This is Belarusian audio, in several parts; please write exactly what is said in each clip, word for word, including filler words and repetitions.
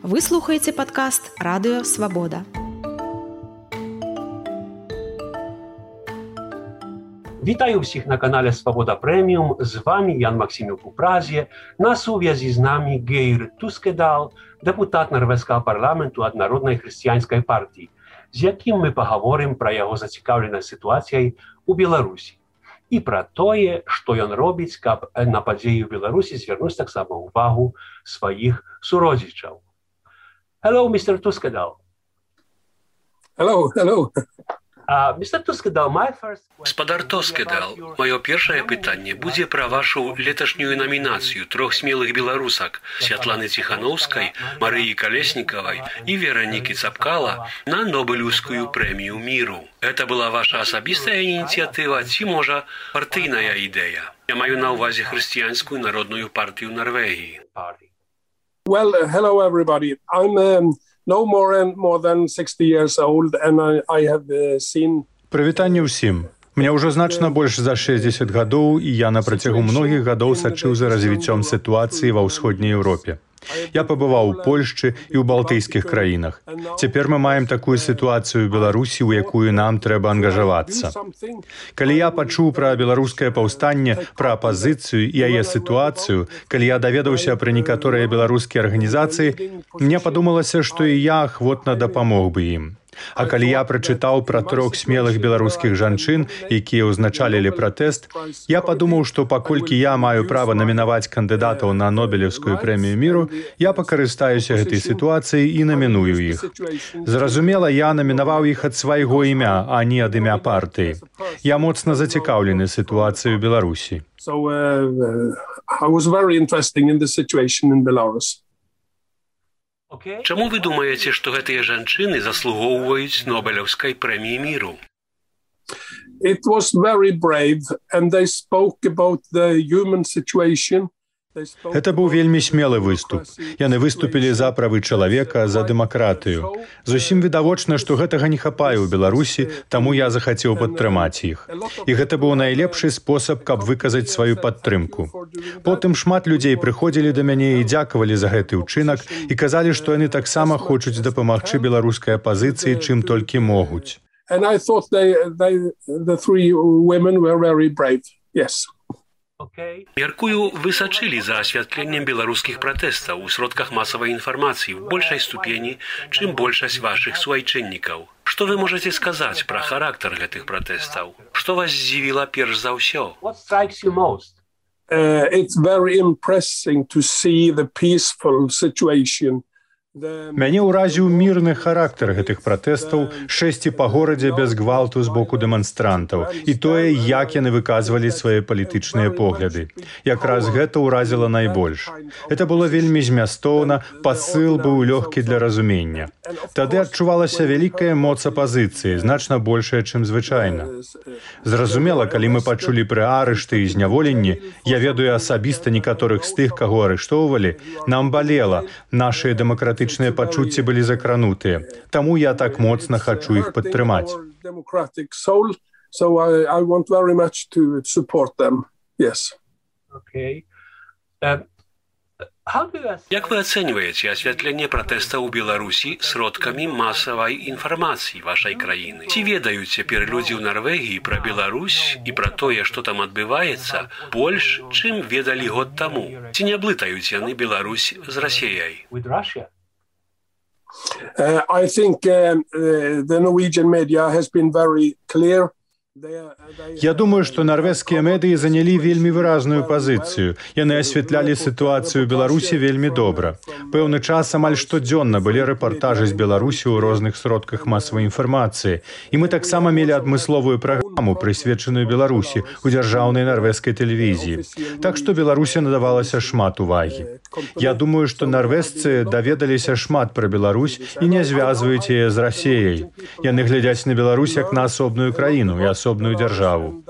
Вы слухаеце падкаст «Радыё Свабода». Вітаю всіх на каналі Свобода Преміум. З вами Ян Максимюк у Празі. На сув'язі з нами Гейр Тускедал, депутат Норвезького парламенту від Народної християнської партії, з яким ми поговоримо про його зацікавленість ситуацією у Білорусі і про те, що він робить, щоб на події у Білорусі звернути так само увагу своїх суродзичів. Hello, містер Тускедал. Hello, hello. Uh, містер Тускедал, my first... Спадар Тускедал, маё першае пытанне будзе пра вашу леташнюю намінацыю трох смелых беларусак Святланы Ціхановскай, Марыі Калеснікавай і Веранікі Цапкала на Нобелеўскую прэмію міру. Это была ваша асабістая ініцыятыва ці, можа, партыйная ідэя? Я маю на ўвазе хрысціянскую народную партыю Норвегіі. Well, uh, hello everybody. I'm um, no more and more than sixty years old and I, I have uh, seen... Прывітанне ўсім. Мне ўжо значна больш за шэсцьдзесят гадоў, і я на працягу многіх гадоў сачыў за развіццём сітуацыі ва ўсходняй Еўропе. Я пабываў у Польшчы і ў балтыйскіх краінах. Цяпер мы маем такую сітуацыю ў Беларусі, у якую нам трэба ангажавацца. Калі я пачуў пра беларускае паўстанне, пра апазіцыю і яе сітуацыю, калі я даведаўся пра некаторыя беларускія арганізацыі, мне падумалася, што і я ахвотна дапамог бы ім. А калі я прачытаў пра трох смелых беларускіх жанчын, якія ўзначалілі пратэст, я падумаў, што паколькі я маю права намінаваць кандыдатаў на Нобелеўскую прэмію міру, я пакарыстаюся гэтай сітуацыяй і наміную іх. Зразумела, я намінаваў іх ад свайго імя, а не ад імя партыі. Я моцна зацікаўлены сітуацыяй у Беларусі. So, uh, I was very interested in the situation in Belarus. Чаму вы думаеце, што гэтыя жанчыны заслугоўваюць Нобелеўскай прэміі міру? It was very brave and they spoke about the human situation. Гэта быў вельмі смелы выступ. Яны выступілі за правы чалавека, за дэмакратыю. Зусім відавочна, што гэтага не хапае ў Беларусі, таму я захацеў падтрымаць іх. І гэта быў найлепшы спосаб, каб выказаць сваю падтрымку. Потым шмат людзей прыходзілі да мяне і дзякавалі за гэты ўчынак і казалі, што яны таксама хочуць дапамагчы беларускай апазіцыі, чым толькі могуць. And I thought they, they, the three women were very brave. Yes. Мяркую, вы сачылі за асвятленнем беларускіх пратэстаў у сродках масавай інфармацыі ў большай ступені, чым большасць вашых суайчыннікаў. Што вы можаце сказаць пра характар гэтых пратэстаў? Што вас здзівіла перш за ўсё? What strikes you most? Uh, it's very impressive to see the peaceful situation. Мяне ўразіў мірны характар гэтых пратэстаў, шэсці па горадзе без гвалту з боку дэманстрантаў і тое, як яны выказвалі свае палітычныя погляды. Якраз гэта ўразіла найбольш. Гэта было вельмі змястоўна, пасыл быў лёгкі для разумення. Тады адчувалася вялікая моц апазіцыі, значна большая, чым звычайна. Зразумела, калі мы пачулі пра арышты і зняволенні, я ведаю асабіста некаторых з тых, каго арыштоўвалі, нам балела, нашыя дэмакратычныя Дэмакратычныя пачуцці былі закранутыя. Таму я так моцна хачу іх падтрымаць. Як вы ацэньваеце асвятленне пратэстаў у Беларусі сродкамі масавай інфармацыі вашай краіны? Ці ведаюць цяпер людзі ў Норвегіі пра Беларусь і пра тое, што там адбываецца, больш, чым ведалі год таму? Ці не блытаюць яны Беларусь з Расіяй? Uh, I think uh, uh, the Norwegian media has been very clear. Я думаю, што нарвежскія медыі занялі вельмі выразную пазіцыю. Яны асвятлялі сітуацыю ў Беларусі вельмі добра. Пэўны час амаль штодзённа былі рэпартажы з Беларусі ў розных сродках масавай інфармацыі. І мы таксама мелі адмысловую праграму, прысвечаную Беларусі ў дзяржаўнай нарвежскай тэлевізіі. Так што Беларусі надавалася шмат увагі. Я думаю, што нарвежцы даведаліся шмат пра Беларусь і не звязваюць яе з Расіяй. Яны глядзяць на Беларусь як на асобную краіну і асобную дзяржаву.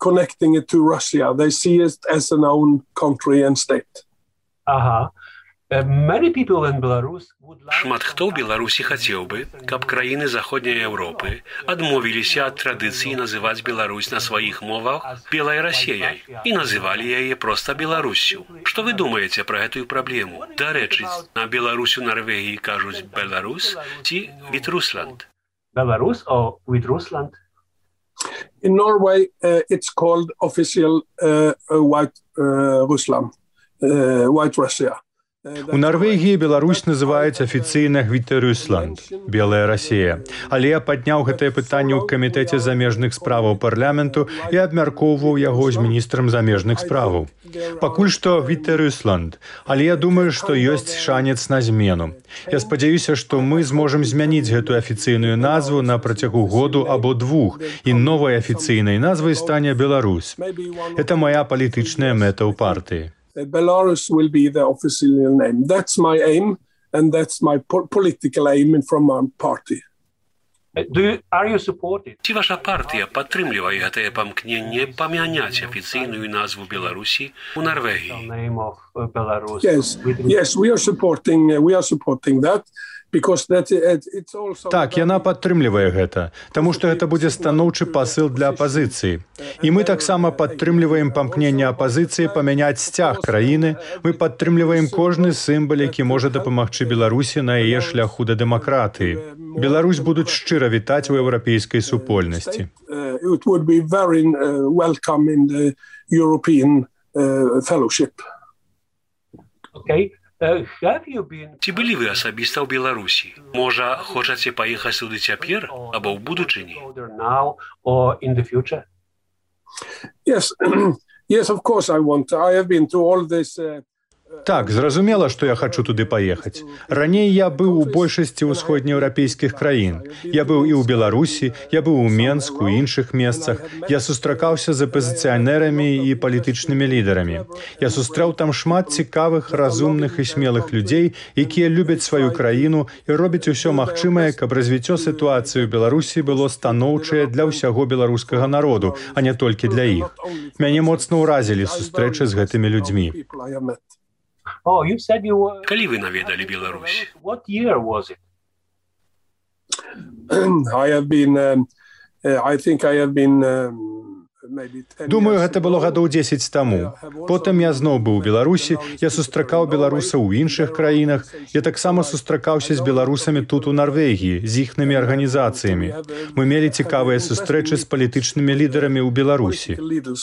Ага. Шмат хто ў Беларусі хацеў бы, каб краіны заходняй Еўропы адмовіліся ад традыцыі называць Беларусь на сваіх мовах белай Расіяй і называлі яе проста Беларуссю. Што вы думаеце пра гэтую праблему? Дарэчы, на Беларусь у Нарвегіі кажуць Беларус ці Вітрусланд? Беларус о Вітрусланд? In Norway, uh, it's called official uh, White uh, Rusland, uh, White Russia. У Нарвегіі Беларусь называюць афіцыйна Вітэрюсланд, белая Расія. Але я падняў гэтае пытанне ў камітэце замежных справаў парламенту і абмяркоўваў яго з міністрам замежных справаў. Пакуль што Вітэрюсланд, але я думаю, што ёсць шанец на змену. Я спадзяюся, што мы зможам змяніць гэтую афіцыйную назву на працягу году або двух, і новай афіцыйнай назвай стане Беларусь. Гэта мая палітычная мэта ў партыі. Belarus will be the official name. That's my aim, and that's my po political aim from my party. Do you, are you supported? Ці ваша партыя падтрымлівае гэтае памкненне памяняць афіцыйную назву Беларусі ў Нарвегіі? Yes, yes, we are supporting, we are supporting that. Так, яна падтрымлівае гэта, таму што гэта будзе станоўчы пасыл для апазіцыі. І мы таксама падтрымліваем памкненне апазіцыі памяняць сцяг краіны, мы падтрымліваем кожны сімвал, які можа дапамагчы Беларусі на яе шляху да дэмакратыі. Беларусь будуць шчыра вітаць у еўрапейскай супольнасці. It would be very welcome in the European fellowship. Okay. Ці былі вы асабіста ў Беларусі? Можа, хочаце паехаць туды цяпер або ў будучыні? Yes, yes, of course I want. I have been to all this. Так, зразумела, што я хачу туды паехаць. Раней я быў у большасці ўсходнееўрапейскіх краін. Я быў і ў Беларусі, я быў у Менску, і іншых месцах. Я сустракаўся з апазіцыянерамі і палітычнымі лідарамі. Я сустрэў там шмат цікавых, разумных і смелых людзей, якія любяць сваю краіну і робяць усё магчымае, каб развіццё сітуацыі ў Беларусі было станоўчае для ўсяго беларускага народу, а не толькі для іх. Мяне моцна ўразілі сустрэчы з гэтымі людзьмі. Oh, you said you were... Калі вы наведалі Беларусь? What year was it? I have been, um, I think I have been, um, maybe ten Думаю, гэта было гадоў дзесяць таму. Потым я зноў быў у Беларусі, я сустракаў беларусаў у іншых краінах, я таксама сустракаўся з беларусамі тут у Нарвегіі, з іхнымі арганізацыямі. Мы мелі цікавыя сустрэчы з палітычнымі лідарамі ў Беларусі.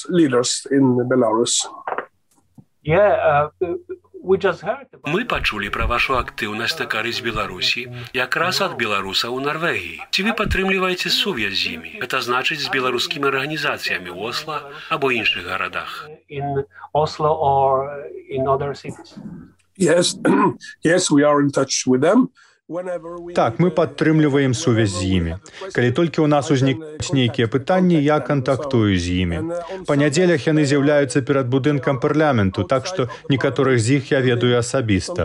Yeah, uh, Мы пачулі пра вашу актыўнасць на карысць Беларусі якраз ад беларусаў у Нарвегіі. Ці вы падтрымліваеце сувязь з імі? Гэта значыць з беларускімі арганізацыямі ў Осла або іншых гарадах. In Oslo or in other cities? Yes, yes, we are in touch with them. Так, мы падтрымліваем сувязь з імі. Калі толькі ў нас узнікаюць нейкія пытанні, я кантактую з імі. Па нядзелях яны з'яўляюцца перад будынкам парламенту, так што некаторых з іх я ведаю асабіста.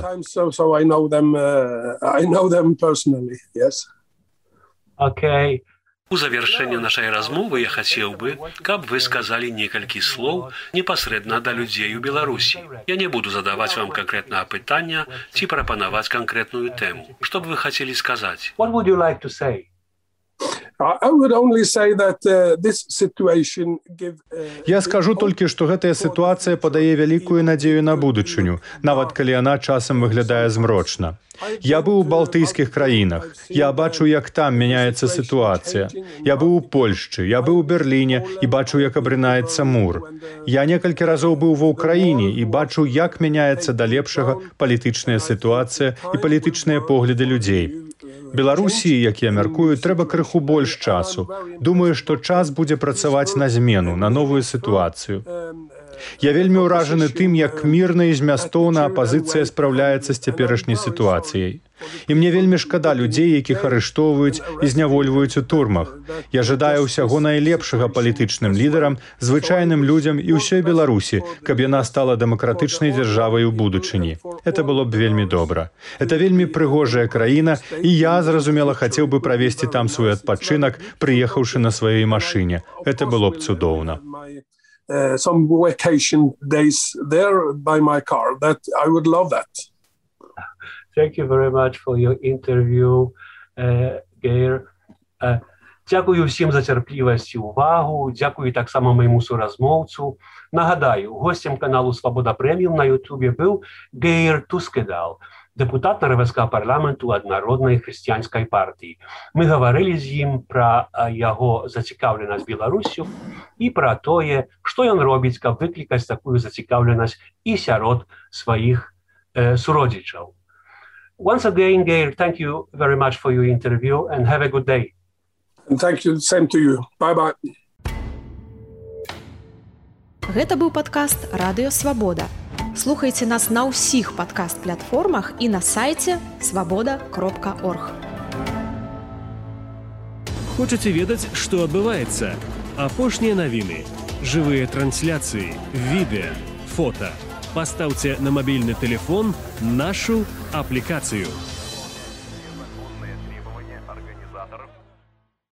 Okay. У завяршэнне нашай размовы я хацеў бы, каб вы сказалі некалькі слоў непасрэдна да людзей у Беларусі. Я не буду задаваць вам канкрэтнага пытання ці прапанаваць канкрэтную тэму. Што б вы хацелі сказаць? What would you like to say? I would only say that uh, this situation give uh, Я скажу толькі, што гэтая сітуацыя падае вялікую надзею на будучыню, нават калі яна часам выглядае змрочна. Я быў у балтыйскіх краінах. Я бачу, як там мяняецца сітуацыя. Я быў у Польшчы, я быў у Берліне і бачу, як абрынаецца мур. Я некалькі разоў быў ва ўкраіне і бачу, як мяняецца да лепшага палітычная сітуацыя і палітычныя погляды людзей. Беларусі, як я мяркую, трэба крыху больш часу. Думаю, што час будзе працаваць на змену, на новую сітуацыю. Я вельмі ўражаны тым, як мірна і змястоўна апазіцыя спраўляецца з цяперашняй сітуацыяй. І мне вельмі шкада людзей, якіх арыштоўваюць і знявольваюць у турмах. Я жадаю ўсяго найлепшага палітычным лідарам, звычайным людзям і ўсёй Беларусі, каб яна стала дэмакратычнай дзяржавай у будучыні. Это было б вельмі добра. Это вельмі прыгожая краіна, і я, зразумела, хацеў бы правесці там свой адпачынак, прыехаўшы на сваёй машыне. Это было б цудоўна. Uh, some vacation days there by my car. That I would love that. Thank you very much for your interview, uh, Geir. Uh, Дякую всім за терпливість і увагу. Дякую так само моєму суразмовцю. Нагадаю, гостем каналу «Свобода Преміум» на Ютубі був Геир Тускедал, депутат Норвезького парламенту від Народної християнської партії. Ми говорили з ним про його зацікавленість Білоруссю і про те, що він робить, щоб викликати таку зацікавленість і серед своїх е, суродичів. Once again, Geir, thank you very much for your interview and have a good day. And thank you, same to you. Bye-bye. Гэта быў падкаст «Радыё Свабода». Слухайце нас на ўсіх падкаст-платформах і на сайце свабода кропка орг. Хочаце ведаць, што адбываецца? Апошнія навіны, жывыя трансляцыі, відэа, фота. Пастаўце на мабільны тэлефон нашу аплікацыю.